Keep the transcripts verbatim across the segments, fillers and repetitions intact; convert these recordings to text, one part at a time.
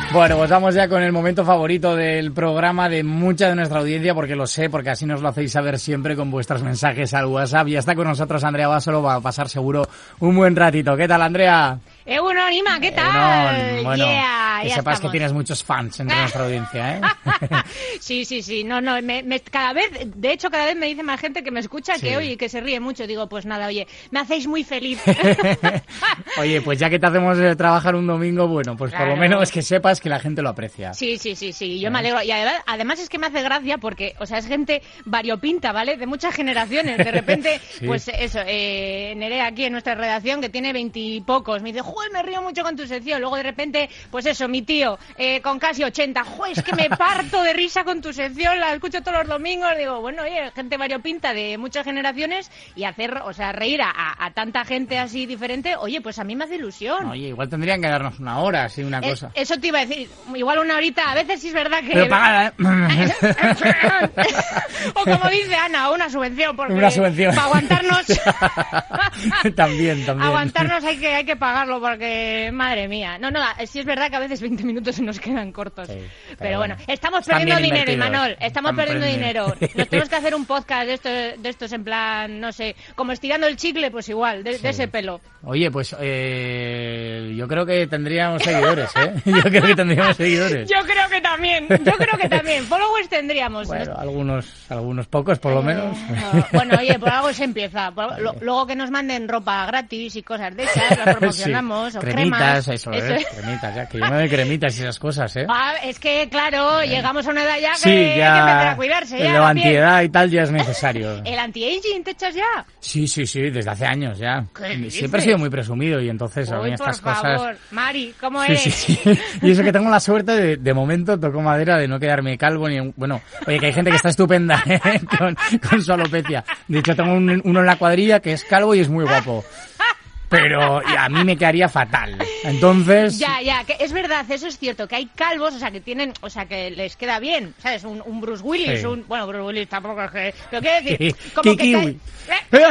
Bueno, pues vamos ya con el momento favorito del programa de mucha de nuestra audiencia, porque lo sé, porque así nos lo hacéis saber siempre con vuestros mensajes al WhatsApp. Y está con nosotros Andrea Basolo, va a pasar seguro un buen ratito. ¿Qué tal, Andrea? Egunon, Ima, ¿qué tal? Egunon. Bueno, yeah, que ya sepas estamos. que tienes muchos fans entre nuestra audiencia, ¿eh? Sí, sí, sí, no, no, me, me, cada vez, de hecho, cada vez me dice más gente que me escucha sí. que, oye, que se ríe mucho. Digo, pues nada, oye, me hacéis muy feliz. Oye, pues ya que te hacemos eh, trabajar un domingo, bueno, pues claro. por lo menos que sepas que la gente lo aprecia. Sí, sí, sí, sí, yo me alegro. Y además, además es que me hace gracia porque, o sea, es gente variopinta, ¿vale? De muchas generaciones. De repente, sí. pues eso, eh, Nerea aquí en nuestra redacción, que tiene veintipocos, me dice, joder, me río mucho con tu sección. Luego de repente, pues eso, mi tío, eh, con casi ochenta, joder, es que me parto de risa con tu sección, la escucho todos los domingos. Digo, bueno, oye, gente variopinta de muchas generaciones y hacer, o sea, reír a, a, a tanta gente así diferente, oye, pues a mí me hace ilusión. Oye, igual tendrían que darnos una hora, así, una eh, cosa. Eso te iba a decir, igual una horita, a veces sí es verdad que... Pero pagada, ¿eh? O como dice Ana, una subvención, porque una subvención. Para aguantarnos... también, también. Aguantarnos hay que, hay que pagarlo, porque, madre mía. No, no, sí es verdad que a veces veinte minutos se nos quedan cortos. Sí, pero, pero bueno, bueno, estamos perdiendo dinero, Imanol, estamos Están perdiendo dinero. Nos tenemos que hacer un podcast de estos, de estos en plan, no sé, como estirando el chicle, pues igual, de, sí. de ese pelo. Oye, pues eh, yo creo que tendríamos seguidores, ¿eh? Yo creo que tendríamos seguidores. Yo creo que también, yo creo que también. Followers tendríamos. Bueno, ¿no? algunos, algunos pocos, por lo menos. No, bueno, oye, por algo se empieza. Por, lo, luego que nos manden ropa gratis y cosas de esas, las promocionamos. Sí. O cremitas, cremas. eso, eso. ¿eh? Cremitas, ya, que yo me doy cremitas y esas cosas, ¿eh? Ah, es que, claro, eh. llegamos a una edad ya que sí, ya hay que empezar a cuidarse. Ya, la antiedad y tal ya es necesario. ¿El anti-aging te echas ya? Sí, sí, sí, desde hace años ya. Siempre he sido muy presumido y entonces a mí estas por cosas... favor, Mari, ¿cómo sí, eres? Sí, sí. Y eso que tengo la suerte de, de momento, toco madera, de no quedarme calvo ni... Bueno, oye, que hay gente que está estupenda, ¿eh? con, con su alopecia. De hecho, tengo un, uno en la cuadrilla que es calvo y es muy guapo. Pero a mí me quedaría fatal. Entonces... Ya, ya, que es verdad, eso es cierto, que hay calvos, o sea, que tienen, o sea, que les queda bien, ¿sabes? Un, un Bruce Willis, sí. un... Bueno, Bruce Willis tampoco es que... Pero quiero decir, como que... Kiwi. Bueno,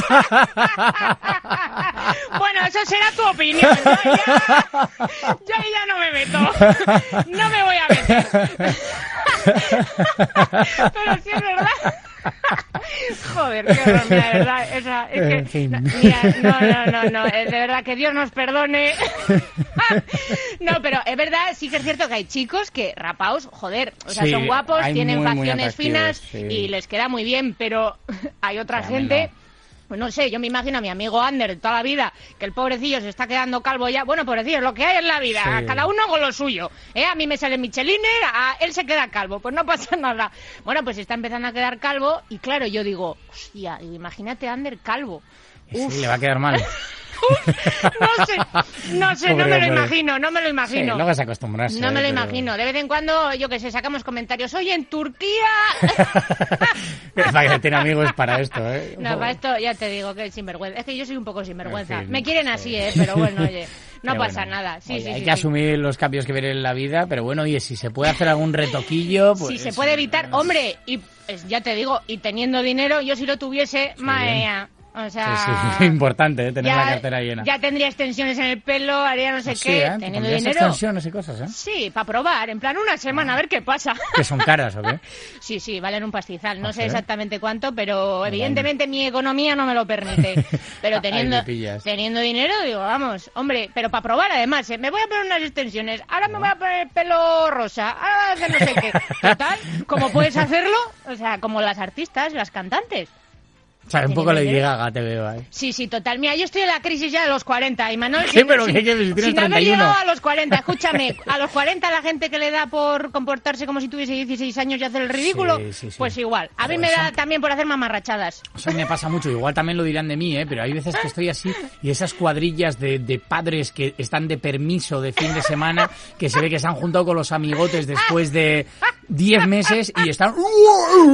eso será tu opinión. Yo ya, yo ya no me meto. No me voy a meter. Pero sí es verdad... Joder, qué horror, mira, de verdad, esa, es que, en fin. no, mira, no, no, no, no, de verdad, que Dios nos perdone. No, pero es verdad, sí que es cierto que hay chicos que rapaos, joder, o sea, sí, son guapos, tienen muy, facciones muy finas sí. y les queda muy bien, pero hay otra ya gente... Pues no sé, yo me imagino a mi amigo Ander de toda la vida, que el pobrecillo se está quedando calvo ya. Bueno, pobrecillo, es lo que hay en la vida, sí. Cada uno con lo suyo. ¿eh? A mí me sale Micheliner, a él se queda calvo, pues no pasa nada. Bueno, pues está empezando a quedar calvo y claro, yo digo, hostia, imagínate a Ander calvo. Uf. Sí, le va a quedar mal. Uf, no sé, no sé, no me lo imagino, no me lo imagino. Sí, no vas a acostumbrarse. No me lo pero... imagino. De vez en cuando, yo que sé, sacamos comentarios. Oye, en Turquía... Para que tiene amigos para esto, ¿eh? No, para esto ya te digo que es sinvergüenza. Es que yo soy un poco sinvergüenza. En fin, Me quieren así, sí. ¿eh? Pero bueno, oye, no pero pasa bueno, nada. Sí, oye, sí, hay sí, que sí. asumir los cambios que vienen en la vida, pero bueno, oye, si se puede hacer algún retoquillo... Pues... Si se puede evitar, hombre, y pues, ya te digo, y teniendo dinero, yo si lo tuviese, sí. Madre O sea, sí, sí, importante, ¿eh? Tener ya, la cartera llena. Ya tendría extensiones en el pelo, haría no sé oh, qué, sí, ¿eh? teniendo dinero. extensiones y cosas, ¿eh? Sí, para probar, en plan una semana, a ver qué pasa. ¿Que son caras o qué? Sí, sí, valen un pastizal, no ¿Ah, sé sí? exactamente cuánto, pero evidentemente mi economía no me lo permite. Pero teniendo teniendo dinero, digo, vamos, hombre, pero para probar además, ¿eh? Me voy a poner unas extensiones, ahora me voy a poner el pelo rosa, ahora voy a hacer no sé qué. Total, como puedes hacerlo, o sea, como las artistas, las cantantes. O sea, un poco Lady Gaga te veo ahí. Sí, sí, total. Mira, yo estoy en la crisis ya de los cuarenta, y Manuel... Sí, pero ¿qué quieres? Si tienes sin treinta y uno. haber llegado a los cuarenta, escúchame, a los cuarenta la gente que le da por comportarse como si tuviese dieciséis años y hacer el ridículo, sí, sí, sí. Pues igual. A mí me da también por hacer mamarrachadas. Eso me pasa mucho, igual también lo dirán de mí, ¿eh? Pero hay veces que estoy así y esas cuadrillas de, de padres que están de permiso de fin de semana, que se ve que se han juntado con los amigotes después de diez meses y están...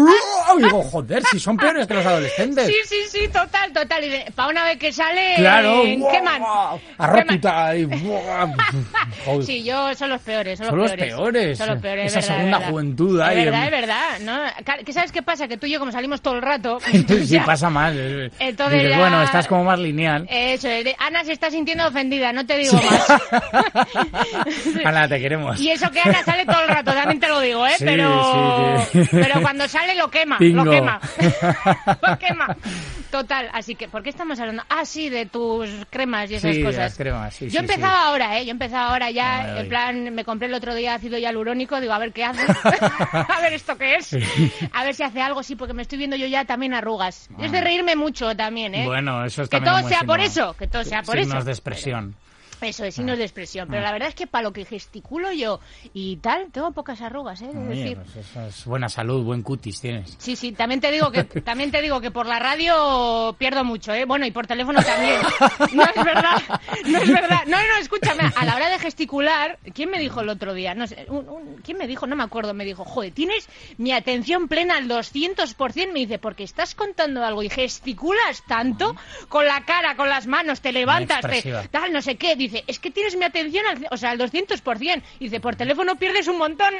¡wow! Y digo, joder, si son peores que los adolescentes. Sí, sí, sí, total, total. Y para una vez que sale, claro, eh, wow, queman. Arroputa y wow. Sí, yo son los peores, son, son los los peores. peores. Son los peores, Esa es verdad, segunda es verdad. juventud Es ahí. verdad, es verdad, ¿no? ¿Qué sabes qué pasa? Que tú y yo, como salimos todo el rato... sí, ya, pasa más. entonces dices, ya, bueno, estás como más lineal. Eso, Ana se está sintiendo ofendida, no te digo más. Ana, te queremos. Y eso que Ana sale todo el rato, también te lo digo, ¿eh? Sí, pero, sí, sí. pero cuando sale lo quema, Pingo. lo quema. Lo quema. Total, así que, ¿por qué estamos hablando? Ah, sí, de tus cremas y esas sí, cosas. Las cremas, sí, Yo sí, empezaba sí. ahora, ¿eh? Yo empezaba ahora ya, Ay, en plan, me compré el otro día ácido hialurónico, digo, a ver qué hace. A ver esto qué es. Sí. A ver si hace algo, sí, porque me estoy viendo yo ya también arrugas. Ah. Es de reírme mucho también, ¿eh? Bueno, eso es Que también todo un buen sea por signo. eso, que todo sea por Signos eso. de expresión. Eso es, signos de expresión. Pero la verdad es que para lo que gesticulo yo y tal, tengo pocas arrugas, ¿eh? De Oye, decir. pues eso es buena salud, buen cutis tienes. Sí, sí, también te digo que también te digo que por la radio pierdo mucho, ¿eh? Bueno, y por teléfono también. No es verdad, no es verdad. No, no, escúchame, a la hora de gesticular, ¿quién me dijo el otro día? No sé, un, un, ¿quién me dijo? No me acuerdo, me dijo, joder, tienes mi atención plena al doscientos por ciento, me dice, porque estás contando algo y gesticulas tanto, con la cara, con las manos, te levantas, te, tal, no sé qué, dice, es que tienes mi atención al, o sea, al doscientos por ciento, y dice, por teléfono pierdes un montón,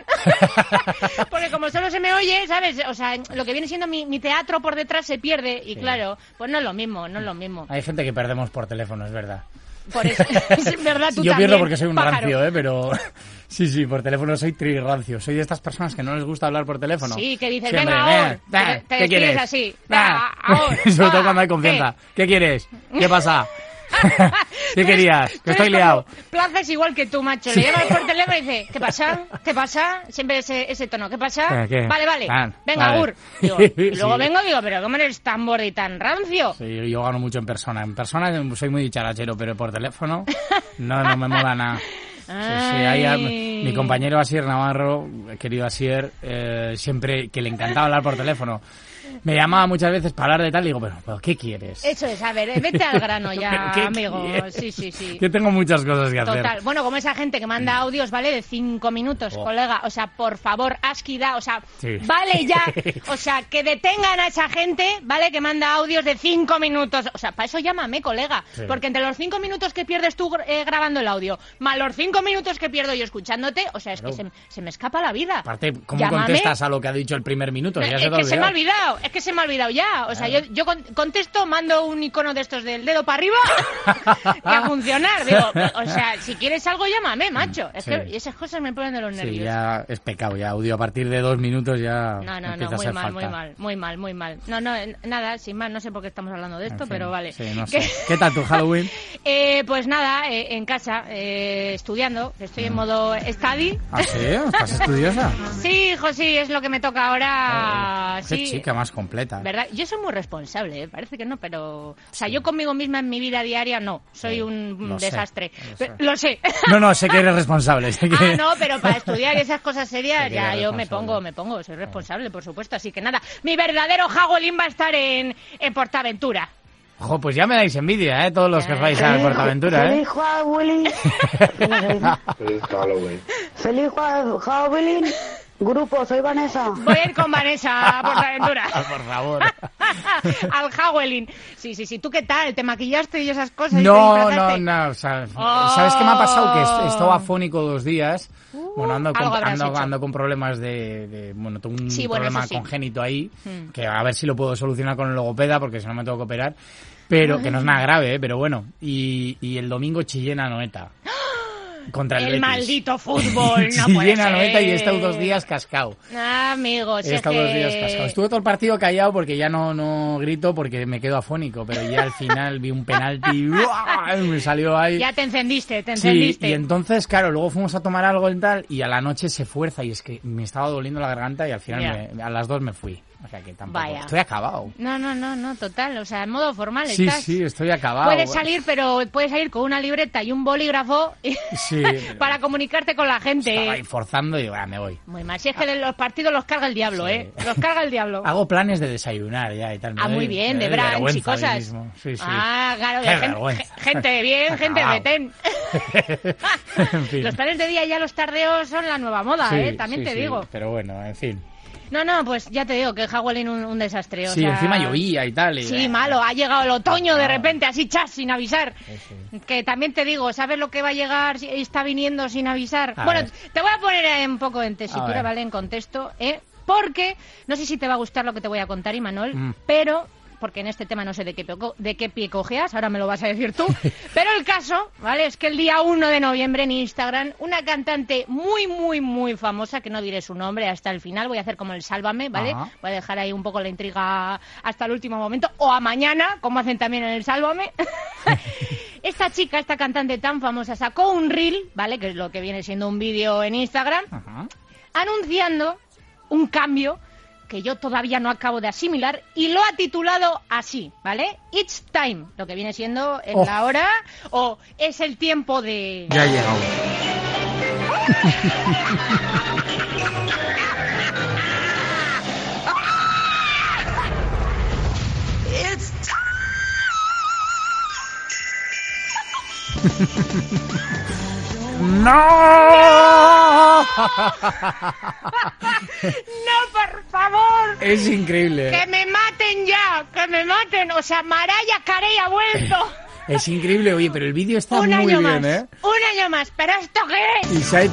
porque como solo se me oye, ¿sabes? O sea, lo que viene siendo mi, mi teatro por detrás se pierde, y sí. Claro, pues no es lo mismo, no es lo mismo. Hay gente que perdemos por teléfono, es verdad. Por eso, es verdad, tú Yo también, pierdo porque soy un pájaro. rancio, ¿eh? Pero sí, sí, por teléfono soy tri-rancio. Soy de estas personas que no les gusta hablar por teléfono. Sí, que dices, siempre, venga, ahora, eh, te, te ¿qué quieres? así, Ah, ahora, sobre todo cuando hay confianza. ¿Qué, ¿Qué quieres? ¿Qué pasa? ¿Qué querías? Que estoy liado. Plaza es igual que tú, macho. Le llamas por teléfono y dice, ¿qué pasa? ¿Qué pasa? Siempre ese, ese tono, ¿qué pasa? ¿Qué? Vale, vale. Ah, venga, vale. Agur. Digo, y luego sí. vengo y digo, pero ¿cómo eres tan borde y tan rancio? Sí, yo gano mucho en persona. En persona soy muy dicharachero, pero por teléfono no, no me mola nada. Sí, sí, ahí, mi compañero Asier Navarro, querido Asier, eh, siempre que le encantaba hablar por teléfono, me llamaba muchas veces para hablar de tal y digo, pero, pero ¿qué quieres? Eso es, a ver, eh, vete al grano ya, ¿Qué amigo. quieres? Sí, sí, sí. Que tengo muchas cosas que hacer. Total. Bueno, como esa gente que manda audios, ¿vale? De cinco minutos, oh. colega. O sea, por favor, asquida, o sea, sí. Vale ya. O sea, que detengan a esa gente, ¿vale? Que manda audios de cinco minutos. O sea, para eso llámame, colega. Sí. Porque entre los cinco minutos que pierdes tú eh, grabando el audio, más los cinco minutos que pierdo yo escuchándote, o sea, es claro. que se, se me escapa la vida. Aparte, ¿cómo llámame. Contestas a lo que ha dicho el primer minuto? No, ya es se que se me ha olvidado, es que se me ha olvidado ya. O sea, claro. yo, yo contesto, mando un icono de estos del dedo para arriba y a funcionar. Digo, o sea, si quieres algo, llámame, macho. Es sí. que y esas cosas me ponen de los nervios. Sí, ya es pecado, ya audio a partir de dos minutos ya No, no, no, muy mal, falta. muy mal, muy mal, muy mal. No, no, nada, sin más, no sé por qué estamos hablando de esto, en fin, pero vale. Sí, no sé. ¿Qué, ¿Qué tal tu Halloween? eh, pues nada, eh, en casa, eh, estudiando, estoy en modo study. ¿Ah, sí? ¿Estás estudiosa? Sí, hijo, sí, es lo que me toca ahora. Oh, sí. Qué chica más completa. ¿Verdad? Yo soy muy responsable, ¿eh? Parece que no, pero... O sea, yo conmigo misma en mi vida diaria no, soy sí, un lo desastre. Sé, lo, sé. lo sé. No, no, sé que eres responsable. Sé que... Ah, no, pero para estudiar y esas cosas serias ya yo me pongo, me pongo, soy responsable, por supuesto. Así que nada, mi verdadero Hagolín va a estar en, en Portaventura. Ojo, pues ya me dais envidia, ¿eh? Todos los que os vais a Portaventura, ¿eh? ¡Feliz Halloween! ¡Feliz Halloween! ¡Feliz Halloween! Grupo, soy Vanessa. Voy a ir con Vanessa a Portaventura. Ah, por favor. Al Halloween. Sí, sí, sí. ¿Tú qué tal? ¿Te maquillaste y esas cosas? No, no, no. O sea, oh. ¿Sabes qué me ha pasado? Que estaba afónico dos días. Uh, bueno, ando con, ando, ando con problemas de... de bueno, tengo un sí, bueno, problema sí. congénito ahí, hmm. que a ver si lo puedo solucionar con el logopeda, porque si no me tengo que operar. Pero, Ay. que no es nada grave, ¿eh? Pero bueno. Y, y el domingo chillé en Anoeta. Contra el, el Betis. Maldito fútbol, no sí, puede en ser. Anoeta y he estado dos días cascado. Ah, amigos, he estado es dos que... días cascado. Estuve todo el partido callado porque ya no, no grito porque me quedo afónico, pero ya al final vi un penalti y me salió ahí. Ya te encendiste, te encendiste. Sí, y entonces, claro, luego fuimos a tomar algo y tal y a la noche se fuerza y es que me estaba doliendo la garganta y al final yeah. me, a las dos me fui. O sea que tampoco. Vaya. Estoy acabado. No, no, no, no, total. O sea, en modo formal sí, estás. Sí, sí, estoy acabado. Puedes salir, pero puedes salir con una libreta y un bolígrafo sí, para comunicarte con la gente. Estaba ahí forzando y ahora me voy. Muy mal. Si es que los partidos los carga el diablo, sí. ¿eh? Los carga el diablo. Hago planes de desayunar ya y tal. Ah, muy bien, de brunch y cosas. Sí, sí. Ah, claro, Qué de gente, gente bien, gente de ten. En fin. Los planes de día ya los tardeos son la nueva moda, sí, ¿eh? También sí, te sí, digo. Pero bueno, en fin. No, no, pues ya te digo que el Halloween un, un desastre. O sí, sea... encima llovía y tal. Y... Sí, malo, ha llegado el otoño de repente, así chas, sin avisar. Sí. Que también te digo, ¿sabes lo que va a llegar si está viniendo sin avisar? A bueno, ver. Te voy a poner un poco en tesitura, ¿vale? En contexto, ¿eh? Porque, no sé si te va a gustar lo que te voy a contar, Imanol, mm. pero... porque en este tema no sé de qué, de qué pie cojeas, ahora me lo vas a decir tú, pero el caso, ¿vale? Es que el día uno de noviembre en Instagram, una cantante muy, muy, muy famosa, que no diré su nombre hasta el final, voy a hacer como el Sálvame, ¿vale? Ajá. Voy a dejar ahí un poco la intriga hasta el último momento, o a mañana, como hacen también en el Sálvame. Esta chica, esta cantante tan famosa, sacó un reel, ¿vale? Que es lo que viene siendo un vídeo en Instagram, Ajá. anunciando un cambio que yo todavía no acabo de asimilar, y lo ha titulado así, ¿vale? It's time, lo que viene siendo en oh. la hora, o es el tiempo de... Ya ha llegado. It's ¡No! ¡No, por favor! Es increíble. ¡Que me maten ya! ¡Que me maten! O sea, Mariah Carey ha vuelto. Es increíble, oye, pero el vídeo está un muy año bien, más, ¿eh? Un año más, ¿pero esto qué es? Y se, ha...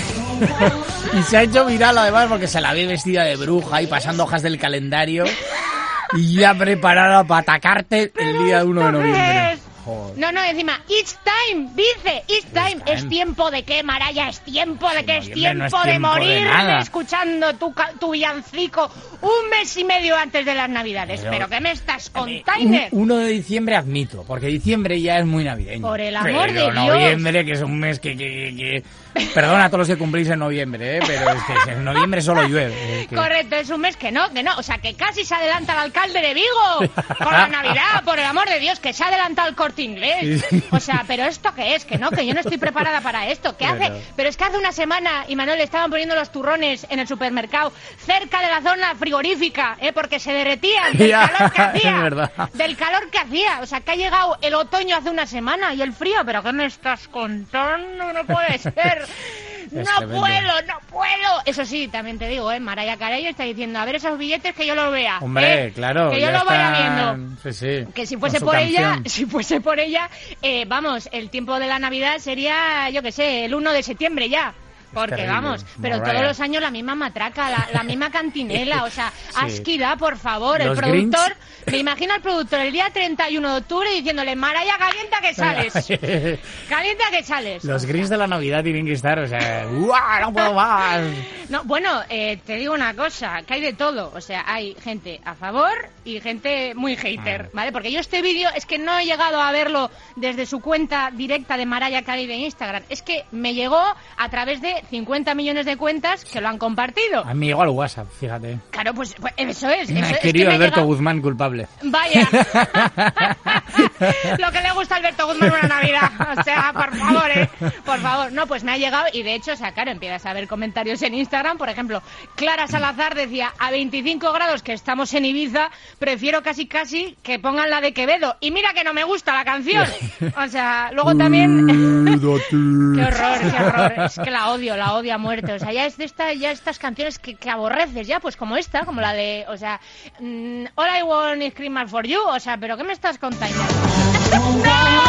y se ha hecho viral además porque se la ve vestida de bruja y pasando hojas del calendario y ya preparada para atacarte el día uno de noviembre. Joder. No, no, encima, it's time, dice, it's time. time. ¿Es tiempo de qué, Mariah? ¿Es tiempo de qué? ¿Es tiempo, no es tiempo de morirme escuchando tu, tu villancico un mes y medio antes de las Navidades? ¿Pero, ¿Pero qué me estás contando? uno de diciembre admito, porque diciembre ya es muy navideño. Por el amor pero de Dios. noviembre, que es un mes que... que, que... Perdona a todos los que cumplís en noviembre, ¿eh? Pero es que en noviembre solo llueve. Es que... Correcto, es un mes que no, que no. O sea, que casi se adelanta el alcalde de Vigo con la Navidad, por el amor de Dios, que se ha adelantado el Corte Inglés. O sea, ¿pero esto qué es? Que no, que yo no estoy preparada para esto. ¿Qué hace? Pero es que hace una semana, Imanol, estaban poniendo los turrones en el supermercado cerca de la zona frigorífica, ¿eh? Porque se derretían del ya, calor que hacía. Es verdad. Del calor que hacía. O sea, que ha llegado el otoño hace una semana y el frío. ¿Pero qué me estás contando? No puede ser. No puedo, no puedo. Eso sí, también te digo, ¿eh? Mariah Carey está diciendo, a ver esos billetes que yo los vea. Hombre, ¿eh? claro. Que yo lo vaya está... viendo. Sí, sí. Que si fuese por canción. ella, si fuese por ella, eh, vamos, el tiempo de la Navidad sería, yo qué sé, el uno de septiembre ya. Porque terrible, vamos, pero Mariah. Todos los años la misma matraca, la, la misma cantinela, o sea, sí. Asquida, por favor, los el productor, Grinch. Me imagino al productor el día treinta y uno de octubre diciéndole, Mariah, calienta que sales, calienta que sales. Los Grinch de la Navidad tienen que estar, o sea, ¡guau, no puedo más! No, bueno, eh, te digo una cosa, que hay de todo, o sea, hay gente a favor y gente muy hater, ah. ¿vale? Porque yo este vídeo es que no he llegado a verlo desde su cuenta directa de Mariah Carey de Instagram, es que me llegó a través de cincuenta millones de cuentas que lo han compartido. A mí llegó al WhatsApp, fíjate. Claro, pues, pues eso es. Eso, es es querido que Alberto llega... Guzmán culpable. Vaya. Lo que le gusta a Alberto Guzmán una Navidad. O sea, por favor, ¿eh? Por favor. No, pues me ha llegado y de hecho, o sea, claro, empiezas a ver comentarios en Instagram. Por ejemplo, Clara Salazar decía, a veinticinco grados que estamos en Ibiza, prefiero casi casi que pongan la de Quevedo. Y mira que no me gusta la canción. O sea, luego también... Qué horror, qué horror. Es que la odio, la odio a muerte. O sea, ya es de esta, ya estas canciones que, que aborreces ya, pues como esta, como la de, o sea, mm, All I Want is Christmas for You. O sea, ¿pero qué me estás contando? ¡No!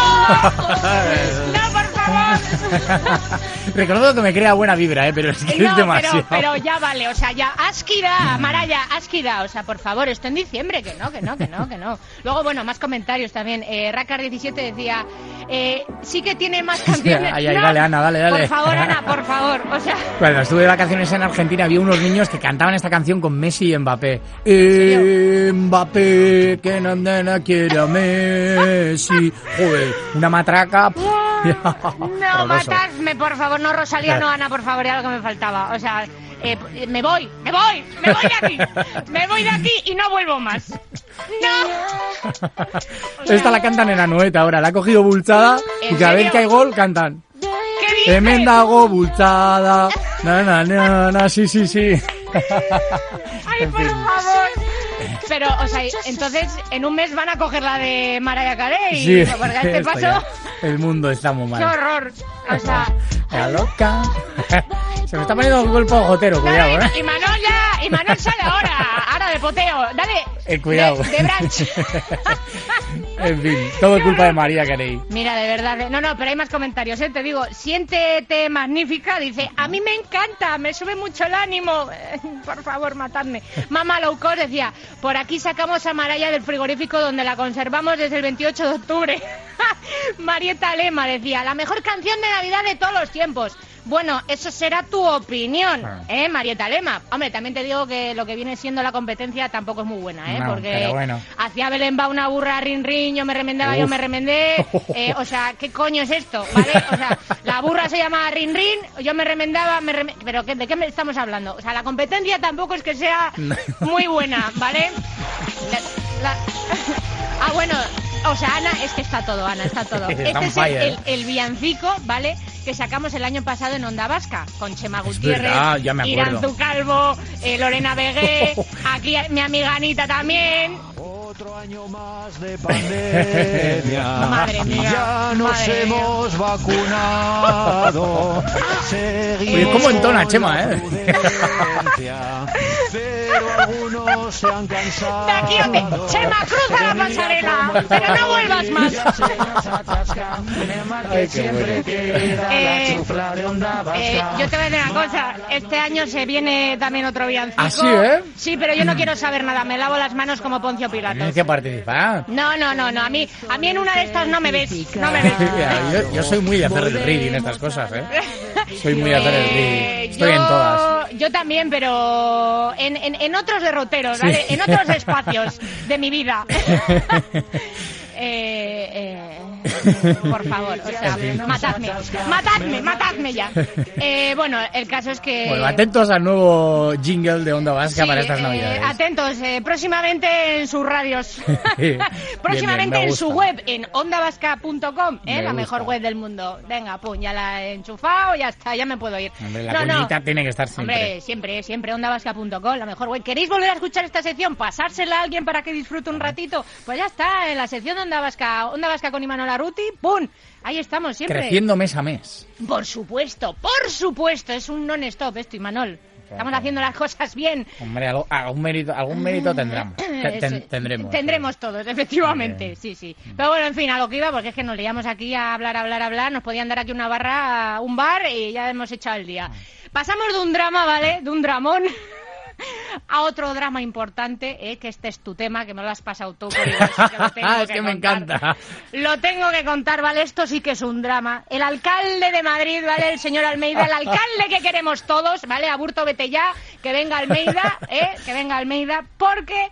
¡No, por favor! Reconozco que me crea buena vibra, ¿eh? Pero es que no, es demasiado. Pero, pero ya vale, o sea, ya, asquida, Mariah, asquida. O sea, por favor, esto en diciembre, que no, que no, que no, que no. Luego, bueno, más comentarios también. Eh, Rakar diecisiete decía, eh, sí que tiene más canciones. Ay, ay, no, dale, Ana, dale, dale. Por favor, Ana, por favor. O sea... Cuando estuve de vacaciones en Argentina había unos niños que cantaban esta canción con Messi y Mbappé. Eh, Mbappé, que nada quiere a Messi. Joder, una matraca. No, matadme, por favor, no, Rosalía, no, Ana, por favor, era lo que me faltaba. O sea, eh, me voy, me voy, me voy de aquí, me voy de aquí y no vuelvo más. ¡No! O sea, esta la cantan en Anoeta ahora, la ha cogido Bulchada y cada vez que hay gol cantan. ¿Qué dices? Tremenda Bulchada, na, na, na, na, sí, sí, sí. Ay, por favor. Pero, o sea, entonces en un mes van a coger la de Mariah Carey. Sí, porque a este paso... Ya. El mundo está muy mal. ¡Qué horror! O sea... La loca. Se me está poniendo un golpe ojotero, cuidado, ¿eh? Y Manola, y Manuel sale ahora, ahora de poteo. Dale. Eh, cuidado. De, de branch. En fin, todo culpa de María Carey. Mira, de verdad. De... No, no, pero hay más comentarios, ¿eh? Te digo, siéntete magnífica. Dice, a mí me encanta, me sube mucho el ánimo. Por favor, matadme. Mamá Low Cost decía, por aquí sacamos a Maraya del frigorífico donde la conservamos desde el veintiocho de octubre. Marieta Lema decía, la mejor canción de Navidad de todos los tiempos. Bueno, eso será tu opinión, ¿eh, Marieta Lema? Hombre, también te digo que lo que viene siendo la competencia tampoco es muy buena, ¿eh? No, porque bueno. Hacía Belén va una burra, rin, rin, yo me remendaba, Uf. yo me remendé. Eh, o sea, ¿qué coño es esto? ¿Vale? O sea, la burra se llamaba rin, rin, yo me remendaba, me rem... ¿Pero ¿de qué estamos hablando? O sea, la competencia tampoco es que sea muy buena, ¿vale? La, la... Ah, bueno... O sea, Ana, es que está todo, Ana, está todo. Este es el, el, el villancico, ¿vale? Que sacamos el año pasado en Onda Vasca, con Chema Gutiérrez, Iranzu Calvo, eh, Lorena Begué, aquí mi amiga Anita también. Otro año más de pandemia. Madre mía. Ya nos madre hemos mía. vacunado. Oye, ¿cómo entona, Chema, eh? Pero algunos se han cansado. De aquí a te... Chema, cruza la pasarela, pero no vuelvas más. Ay, qué bueno. Eh, eh, yo te voy a decir una cosa, este año se viene también otro villancico. ¿Ah, sí, eh? Sí, pero yo no quiero saber nada, me lavo las manos como Poncio Pilato. Tienes que participar. No, no, no, no, a mí, a mí en una de estas no me ves, no me ves. Yo, yo soy muy de hacer el reading en estas cosas, ¿eh? Soy muy de hacer el reading. Estoy yo, en todas. Yo también, pero en, en, en otros derroteros, ¿vale? Sí. En otros espacios de mi vida. Eh, eh, por favor, o sea, matadme, matadme, matadme ya. Eh, bueno, el caso es que... Bueno, atentos al nuevo jingle de Onda Vasca sí, para estas eh, navidades. Atentos, eh, próximamente en sus radios. Próximamente bien, bien, en su web, en onda vasca punto com, ¿eh? La mejor web del mundo. Venga, pum, ya la he enchufado, ya está, ya me puedo ir. Hombre, la no, cuñita no. tiene que estar siempre. Hombre, siempre, siempre, onda vasca punto com, la mejor web. ¿Queréis volver a escuchar esta sección? ¿Pasársela a alguien para que disfrute un ratito? Pues ya está, en la sección de Onda Vasca, Onda Vasca con Imanol Arruti, ¡pum! Ahí estamos siempre. Creciendo mes a mes. Por supuesto, por supuesto, es un non-stop esto, Imanol. Estamos haciendo las cosas bien. Hombre, algo, algún mérito, algún mérito tendremos. Ten, ten, tendremos. Tendremos todos, efectivamente, okay. sí, sí. Pero bueno, en fin, a lo que iba, porque es que nos liamos aquí a hablar, hablar, hablar. Nos podían dar aquí una barra, un bar y ya hemos echado el día. Pasamos de un drama, ¿vale? De un dramón a otro drama importante, eh, que este es tu tema, que me lo has pasado tú. Por igual, que lo tengo es que, que me contar. encanta. Lo tengo que contar, ¿vale? Esto sí que es un drama. El alcalde de Madrid, ¿vale? El señor Almeida, el alcalde que queremos todos, ¿vale? Aburto, vete ya, que venga Almeida, ¿eh? Que venga Almeida, porque,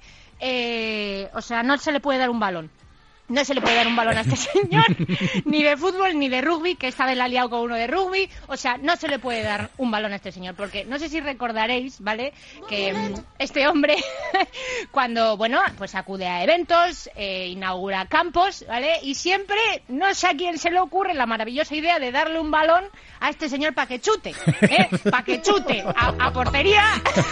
eh, o sea, no se le puede dar un balón. No se le puede dar un balón a este señor, ni de fútbol, ni de rugby, que esta vez la ha liado con uno de rugby. O sea, no se le puede dar un balón a este señor, porque no sé si recordaréis, ¿vale?, que um, este hombre, cuando, bueno, pues acude a eventos, eh, inaugura campos, ¿vale?, y siempre, no sé a quién se le ocurre la maravillosa idea de darle un balón a este señor para que chute, ¿eh?, para que chute a, a portería.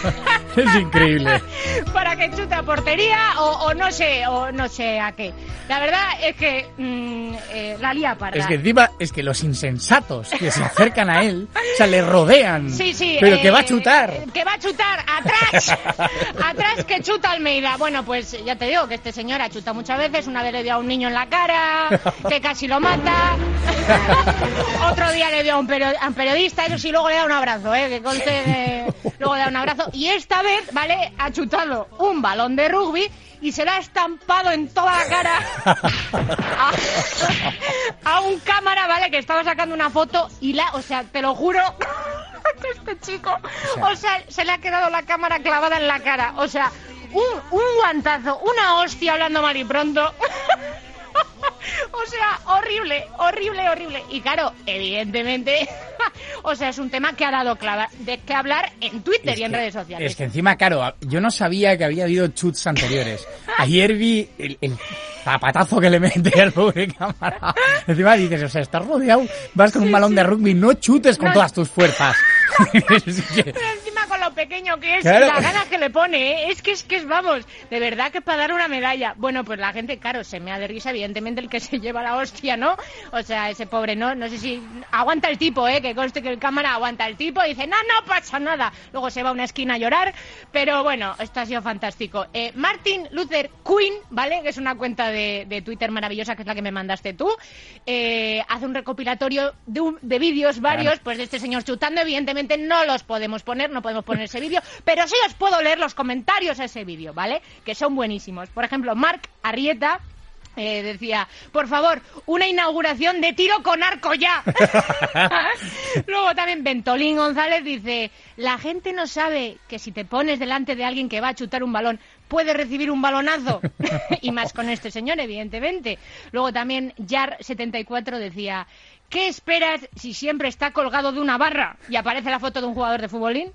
Es increíble. Para que chute a portería o, o no sé, o no sé a qué. La verdad es que mmm, eh, la lía parda. Es que encima, es que los insensatos que se acercan a él, o sea, le rodean. Sí, sí. Pero eh, que va a chutar. Que va a chutar, atrás. Atrás que chuta Almeida. Bueno, pues ya te digo que este señor ha chutado muchas veces. Una vez le dio a un niño en la cara, que casi lo mata. Otro día le dio a un, perio- a un periodista, eso sí, luego le da un abrazo, ¿eh? Que conste, eh, luego le da un abrazo. Y esta vez, ¿vale?, ha chutado un balón de rugby y se lo ha estampado en toda la cara a, a un cámara, ¿vale?, que estaba sacando una foto y la, o sea, te lo juro, que este chico, o sea, se le ha quedado la cámara clavada en la cara, o sea, un, un guantazo, una hostia, hablando mal y pronto. O sea, horrible, horrible, horrible. Y claro, evidentemente, o sea, es un tema que ha dado clava, de qué hablar en Twitter es y en que, redes sociales. Es que encima, claro, yo no sabía que había habido chuts anteriores. Ayer vi el, el zapatazo que le mete al pobre cámara. Encima dices, o sea, estás rodeado, vas con un balón de rugby, no chutes con no. todas tus fuerzas. Pero encima con lo pequeño que es claro. y las ganas que le pone, ¿eh? Es que es que es, vamos, de verdad que es para dar una medalla. Bueno, pues la gente, claro, se mea de risa, evidentemente el que se lleva la hostia, ¿no? O sea, ese pobre, no no sé si aguanta el tipo, ¿eh? Que conste que el cámara aguanta el tipo y dice, no, no pasa nada. Luego se va a una esquina a llorar, pero bueno, esto ha sido fantástico. Eh, Martin Luther Queen, ¿vale? Que es una cuenta de, de Twitter maravillosa, que es la que me mandaste tú, eh, hace un recopilatorio de, un, de vídeos varios, claro. Pues de este señor chutando. Evidentemente no los podemos poner, no podemos poner ese vídeo, pero sí os puedo leer los comentarios a ese vídeo, ¿vale? Que son buenísimos. Por ejemplo, Marc Arrieta Eh, decía, por favor, una inauguración de tiro con arco ya. Luego también Ventolín González dice, la gente no sabe que si te pones delante de alguien que va a chutar un balón, puede recibir un balonazo. Y más con este señor, evidentemente. Luego también Jar setenta y cuatro decía, ¿qué esperas si siempre está colgado de una barra? Y aparece la foto de un jugador de futbolín.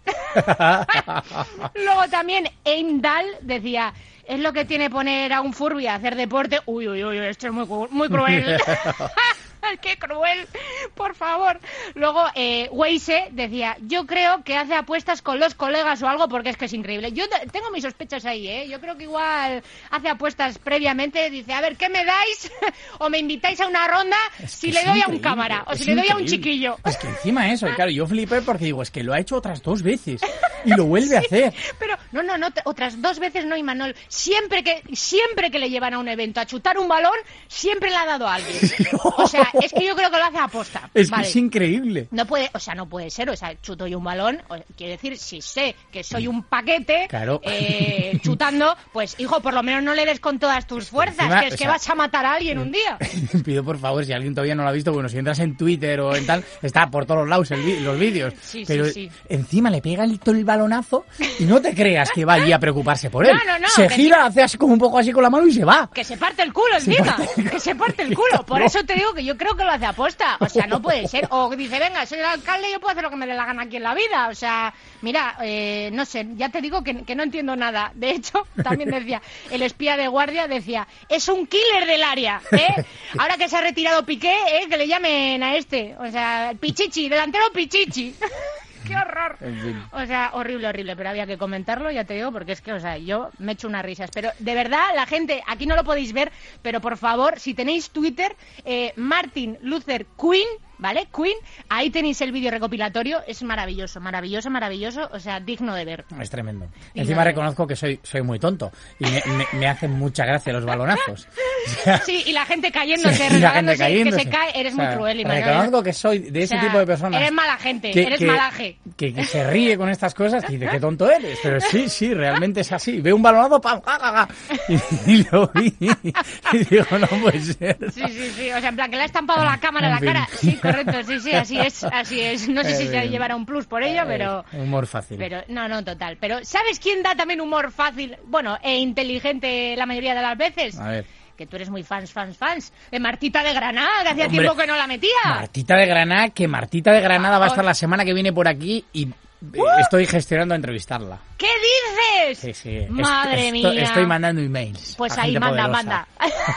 Luego también Eindal decía, es lo que tiene poner a un Furby a hacer deporte. Uy, uy, uy, esto es muy, muy cruel. ¡Qué cruel! Por favor. Luego, eh, Weise decía, yo creo que hace apuestas con los colegas o algo porque es que es increíble. Yo t- tengo mis sospechas ahí, ¿eh? Yo creo que igual hace apuestas previamente, dice, a ver, ¿qué me dais? O me invitáis a una ronda es si le doy a un cámara o si le doy increíble. a un chiquillo. Es que encima eso, claro, yo flipé porque digo, es que lo ha hecho otras dos veces y lo vuelve sí, a hacer. Pero, no, no, no, otras dos veces no, Imanol. Siempre que, siempre que le llevan a un evento a chutar un balón, siempre le ha dado a alguien. No. O sea, es que yo creo que lo hace a aposta. Es vale. que es increíble. No puede, o sea, no puede ser, o sea, chuto yo un balón, o, quiere decir, si sé que soy un paquete, claro. eh, chutando, pues, hijo, por lo menos no le des con todas tus fuerzas, Encima, que es que sea, vas a matar a alguien un día. Pido por favor, si alguien todavía no lo ha visto, bueno, si entras en Twitter o en tal, está por todos lados el, los vídeos. Sí, pero sí, sí. Encima le pega el, el balonazo y no te creas que va allí a preocuparse por él. No, no, no. Se gira, sí. hace así como un poco así con la mano y se va. Que se parte el culo encima, que se parte el culo. Por eso te digo que yo creo que lo hace a aposta. O sea, no puede ser. O dice, venga, soy el alcalde y yo puedo hacer lo que me dé la gana aquí en la vida. O sea, mira, eh, no sé, ya te digo que, que no entiendo nada. De hecho, también decía, el espía de guardia decía, es un killer del área, ¿eh? Ahora que se ha retirado Piqué, ¿eh? Que le llamen a este. O sea, Pichichi, delantero Pichichi. ¡Qué horror! En fin. O sea, horrible, horrible, pero había que comentarlo, ya te digo, porque es que, o sea, yo me echo unas risas. Pero, de verdad, la gente, aquí no lo podéis ver, pero por favor, si tenéis Twitter, eh, Martin Luther Queen, ¿vale? Queen, ahí tenéis el vídeo recopilatorio, es maravilloso, maravilloso, maravilloso, o sea, digno de ver. Es tremendo. Digno Encima reconozco ver. que soy soy muy tonto y me, me, me hacen mucha gracia los balonazos. O sea, sí, y la gente cayéndose, sí, la gente cayéndose. que se cae, eres o sea, muy cruel, Imanol. Reconozco que soy de ese o sea, tipo de personas. Eres mala gente, que, eres que, malaje. Que, que se ríe con estas cosas y dice, qué tonto eres. Pero sí, sí, realmente es así. Veo un balonazo, ¡pam! ¡Ja, ja, ja! Y, y lo vi y digo, no puede ser. Sí, sí, sí, o sea, en plan, que le ha estampado la cámara en la cara. Sí, correcto, sí, sí, así es, así es. No sé si se llevará un plus por ello, pero... Humor fácil. Pero, no, no, total. Pero, ¿sabes quién da también humor fácil? Bueno, e inteligente la mayoría de las veces. A ver. Que tú eres muy fans, fans, fans. De Martita de Granada, que hacía Hombre, tiempo que no la metía. Martita de Granada, que Martita de Granada va a estar la semana que viene por aquí y... Uh, estoy gestionando a entrevistarla. ¿Qué dices? Sí, sí. Madre Est- mía. Estoy, estoy mandando emails. Pues ahí manda, manda.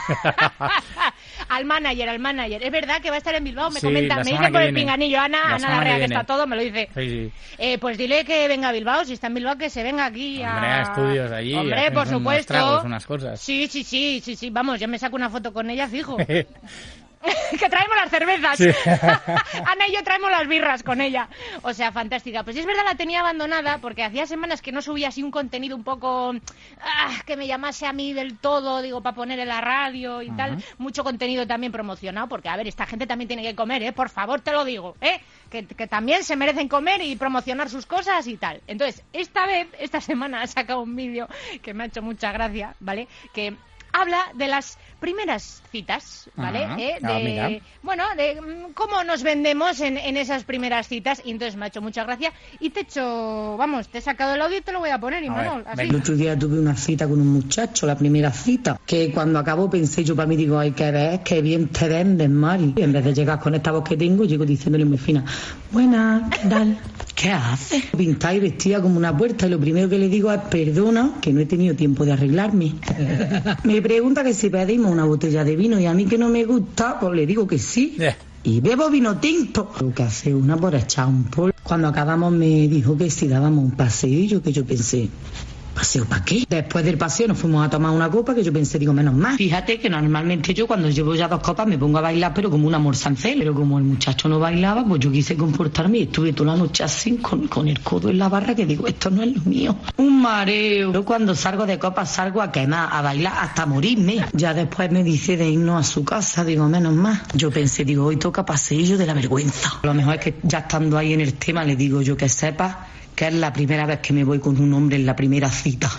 Al manager, al manager. Es verdad que va a estar en Bilbao, me sí, comenta, me dice por viene. el pinganillo Ana, la Ana Larrea, que, que está todo, me lo dice. Sí, sí. Eh, pues dile que venga a Bilbao, si está en Bilbao, que se venga aquí a... Hombre, a estudios allí. Hombre, por supuesto. Unos tragos, unas cosas. Sí, sí, sí, sí, sí. Vamos, yo me saco una foto con ella, fijo. Que traemos las cervezas. Sí. Ana y yo traemos las birras con ella. O sea, fantástica. Pues es verdad, la tenía abandonada porque hacía semanas que no subía así un contenido un poco ah, que me llamase a mí del todo, digo, para poner en la radio y uh-huh. tal. Mucho contenido también promocionado, porque a ver, esta gente también tiene que comer, ¿eh? Por favor, te lo digo, ¿eh? Que, que también se merecen comer y promocionar sus cosas y tal. Entonces, esta vez, esta semana ha sacado un vídeo que me ha hecho mucha gracia, ¿vale? Que habla de las primeras citas, ¿vale? Uh-huh. ¿Eh? De, ah, mira. bueno, de cómo nos vendemos en, en esas primeras citas, y entonces me ha hecho mucha gracia y te he hecho, vamos, te he sacado el audio y te lo voy a poner, Imanol, así. El otro día tuve una cita con un muchacho, la primera cita, que cuando acabó pensé yo para mí, digo, ay, qué ves, qué bien te vendes, Mari. Y en vez de llegar con esta voz que tengo, llego diciéndole muy fina, buena, ¿qué tal? ¿Qué haces? Pintada y vestida como una puerta, y lo primero que le digo es, perdona, que no he tenido tiempo de arreglarme. Me pregunta que si pedimos una botella de vino y a mí que no me gusta, pues le digo que sí. Yeah. y bebo vino tinto. Lo que hace una por echar un polvo. Cuando acabamos me dijo que si dábamos un paseo y yo que yo pensé, ¿paseo para qué? Después del paseo nos fuimos a tomar una copa que yo pensé, digo, menos mal. Fíjate que normalmente yo cuando llevo ya dos copas me pongo a bailar, pero como una morsancel. Pero como el muchacho no bailaba, pues yo quise comportarme y estuve toda la noche así con, con el codo en la barra que digo, esto no es lo mío. Un mareo. Yo cuando salgo de copas salgo a quemar, a bailar hasta morirme. Ya después me dice de irnos a su casa, digo, menos mal. Yo pensé, digo, hoy toca paseillo de la vergüenza. Lo mejor es que ya estando ahí en el tema le digo yo que sepa que es la primera vez que me voy con un hombre en la primera cita.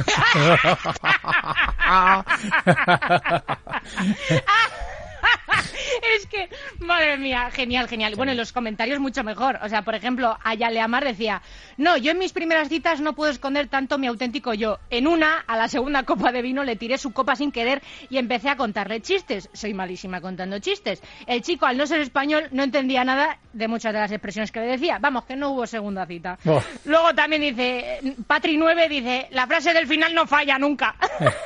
Es que, madre mía, genial, genial. Bueno, en los comentarios mucho mejor. O sea, por ejemplo, Ayaleamar decía, no, yo en mis primeras citas no puedo esconder tanto mi auténtico yo. En una, a la segunda copa de vino, le tiré su copa sin querer y empecé a contarle chistes. Soy malísima contando chistes. El chico, al no ser español, no entendía nada de muchas de las expresiones que le decía. Vamos, que no hubo segunda cita. Oh. Luego también dice, Patri nueve dice, la frase del final no falla nunca.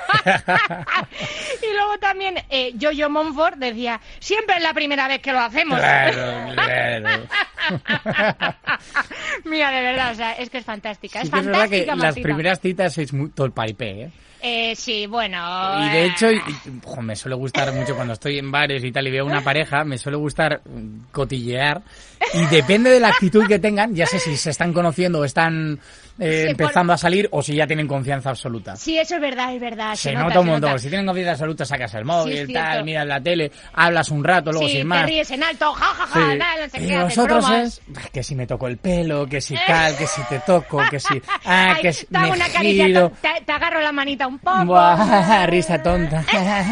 Y luego también eh, Yo-Yo Monfort decía, siempre es la primera vez que lo hacemos. Claro, claro. Mira, de verdad, o sea, es que es fantástica. Sí, es que fantástica, es verdad que Martina. las primeras citas es muy todo el paripé, ¿eh? Eh, sí, bueno... Y de hecho, y, jo, me suele gustar mucho cuando estoy en bares y tal y veo una pareja, me suele gustar cotillear y depende de la actitud que tengan, ya sé si se están conociendo o están eh, sí, empezando por... a salir o si ya tienen confianza absoluta. Sí, eso es verdad, es verdad. Se, se nota, nota un montón. Nota. Si tienen confianza absoluta, sacas el móvil, sí, tal, miras la tele, hablas un rato, luego sí, sin más. te ríes en alto, jajaja, ja, ja, sí. nada, no sé y qué, nosotros bromas. es que si me toco el pelo, que si tal, que si te toco, que si... Ah, Ay, que si te hago me una caricia, giro. te, te agarro la manita un poco. Buah, risa tonta.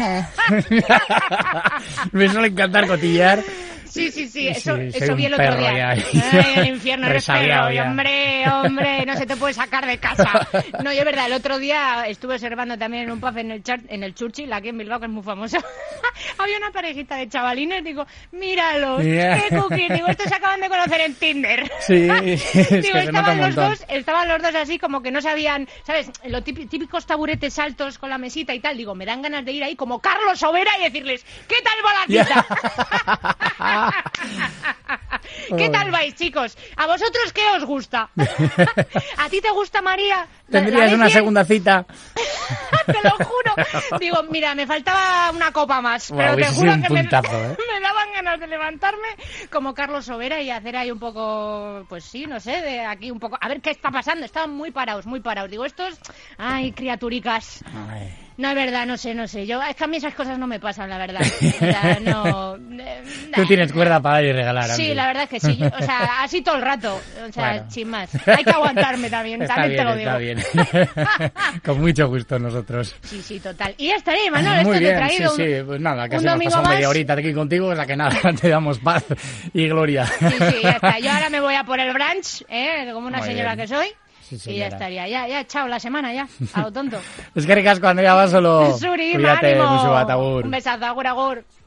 Me suele encantar cotillear. Sí, sí, sí, eso, sí, eso vi el otro día. Ay, el infierno eres perro, y hombre, hombre, no se te puede sacar de casa. No, yo es verdad, el otro día estuve observando también en un pub en el, Char, en el Churchill, aquí en Bilbao, que es muy famoso. Había una parejita de chavalines, digo, míralos, yeah. qué cookies, digo, estos se acaban de conocer en Tinder. Sí, es digo, que estaban los dos, estaban los dos así como que no sabían, ¿sabes? Los típicos taburetes altos con la mesita y tal, digo, me dan ganas de ir ahí como Carlos Sobera y decirles, ¿qué tal va la cita? Yeah. ¿Qué tal vais, chicos? ¿A vosotros qué os gusta? ¿A ti te gusta, María? ¿Tendrías una segunda cita? Te lo juro. Digo, mira, me faltaba una copa más, bueno, pero te juro que puntazo, me, ¿eh? me daban ganas de levantarme como Carlos Sobera y hacer ahí un poco, pues sí, no sé, de aquí un poco, a ver qué está pasando. Estaban muy parados, muy parados. Digo, estos, ay, criaturicas. Ay. No, es verdad, no sé, no sé. Yo, es que a mí esas cosas no me pasan, la verdad. O sea, no... Eh, Tú tienes cuerda para dar y regalar. Sí, Andy. La verdad es que sí. Yo, o sea, así todo el rato. O sea, bueno. Sin más. Hay que aguantarme también, está también bien, te lo digo. Está bien. Con mucho gusto nosotros. Sí, sí, total. Y ya estaré, Manuel, esto Muy te bien, he traído. Sí, un, sí, pues nada, casi un hemos pasado más. media horita aquí contigo, es la que nada, te damos paz y gloria. Sí, sí, ya está. Yo ahora me voy a por el brunch, ¿eh? Como una Muy señora bien. que soy. Sí, y ya estaría, ya, ya, chao, la semana ya, a lo tonto. Es que ricasco, Andrea, va solo. Suri, Cuídate, ánimo. mucho, agur. Un besazo, agur, agur.